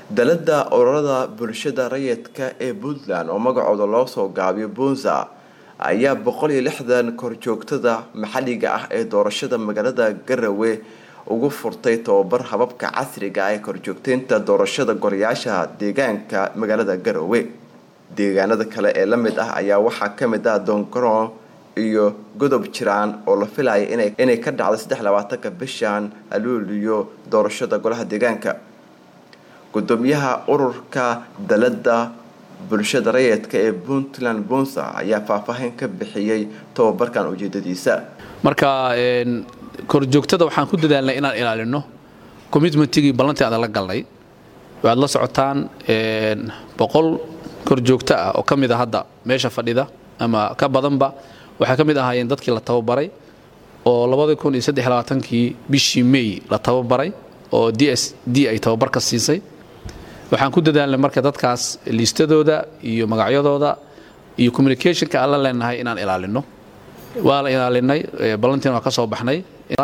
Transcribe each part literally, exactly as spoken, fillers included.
dalada ururada bulshada rayidka ee Puntland oo magacooda loo soo gaabiyo Bunza ayaa boqol iyo lixdan korjoogtada maxalliga ah ee doorashada magaalada Garowe ugu furtay tababar hababka casriga ah ee korjoogteynta doorashada golayaasha deegaanka magaalada Garowe. deegaanada kale ee la mid ah ayaa waxaa ka mid ah Donkoro iyo godob jiraan oo la filayo inay inay ka dhacdo saddex iyo labaatanka bishan Luulyo doorashada golaha deegaanka. gudoomiyaha ururka dalada bulshada rayidka ee Puntland Bunza ayaa faahfaahin ka bixiyay tababarkan ujeedadiisa. marka een korjoogtada waxaan ku dadaalnay inaan ilaalino commitmentigii ballantii aad la galnay. waxaad la socotaan een boqol korjoogta ah oo kamid ah hadda meesha fadhida ama ka badanba waxa kamid ahaayeen dadkii la tababaray oo laba kun iyo saddex iyo labaatan-kii bishii May la tababaray oo D S D ay tababar ka siisay. waxaan ku dadaalnay marka dadkaas liistadooda iyo magacyadooda iyo communication-ka alla leenahay inaan ilaalino. waa la ilaalinay ballantiin waa ka soo baxnay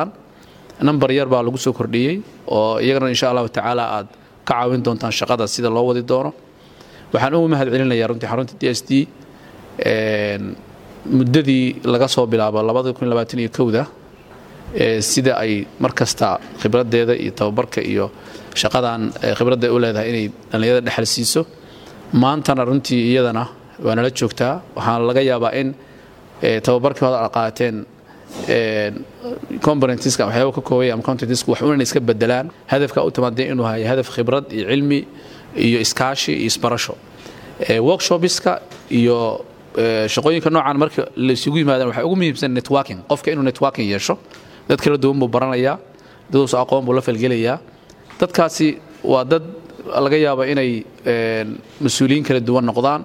number yar baa lagu soo kordhiyay oo iyagana insha Allah taala aad ka caawin doontaan shaqada sida loo wadi doono. waxaan ugu mahad celinayaa runtii xarunta D S D een muddadii laga soo bilaabo laba kun iyo labaatan iyo kow ee sida ay markasta khibradeeda iyo tababarka iyo shaqadan khibradda u leedahay inay dhalinyarada dhaxal siiso. maantana runtii iyadana waana la joogtaa. waxaan laga yaabaa in tababarkooda ay qaateen ee componentska waxyaabo ka koobay ama contentska wax una iska bedelaan hadafka u timaadeen inuu yahay hadaf khibrad iyo cilmi iyo iskaashi iyo isbarasho. ee workshopiska iyo shaqooyinka noocan marka la isugu yimaadaan waxa ugu muhiimsan networking. qofka inuu networking yeesho dad kala duwan buu baranayaa, dad soo aqoon buu la falgelayaa. dadkaasi waa dad laga yaabo inay mas'uuliyiin kala duwan noqdaan,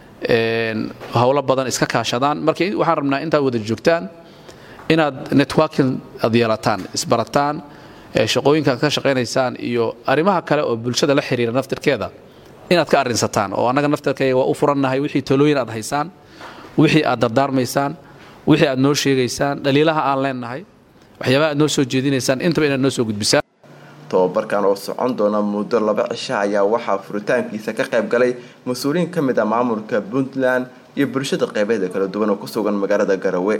een hawlo badan iska kaashadaan. marka waxaan rabnaa inta wada joogtaan inaad networking aad yeelataan, isbarataan, shaqooyinka ka shaqeynaysaan iyo arrimaha kale oo bulshada la xiriira naftirkeeda inaad ka arinsataan. oo anaga naftirkeeda waa u furannahay wixii talooyin aad haysaan, wixii aad dardaarmaysaan, wixii aad noo sheegaysaan, dhaliilaha aan leenahay, waxyaabaha aad noo soo jeedinaysaan intaba inaad noo soo gudbisaan. tababarkan oo socon doona muddo laba cisho ayaa waxaa furitaankiisa ka qayb galay mas'uuliyiin ka mid ah maamulka Puntland iyo bulshada qaybaheeda kala duwan oo ku sugan magaalada Garowe.